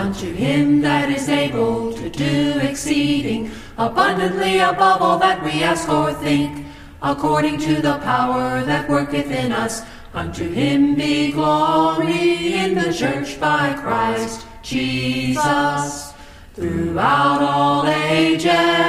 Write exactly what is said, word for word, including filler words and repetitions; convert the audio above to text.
unto him that is able to do exceeding abundantly above all that we ask or think, according to the power that worketh in us. Unto him be glory in the church by Christ Jesus throughout all ages.